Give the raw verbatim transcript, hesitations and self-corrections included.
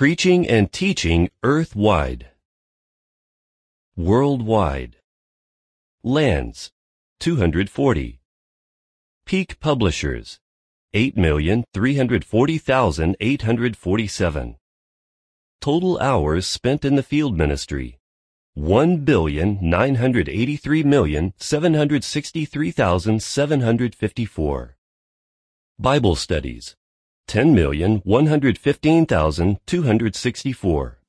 Preaching and teaching earth-wide. Worldwide. Lands, two hundred forty. Peak Publishers, eight million three hundred forty thousand eight hundred forty-seven. Total hours spent in the field ministry, one billion nine hundred eighty-three million seven hundred sixty-three thousand seven hundred fifty-four. Bible studies, ten million one hundred fifteen thousand two hundred sixty-four.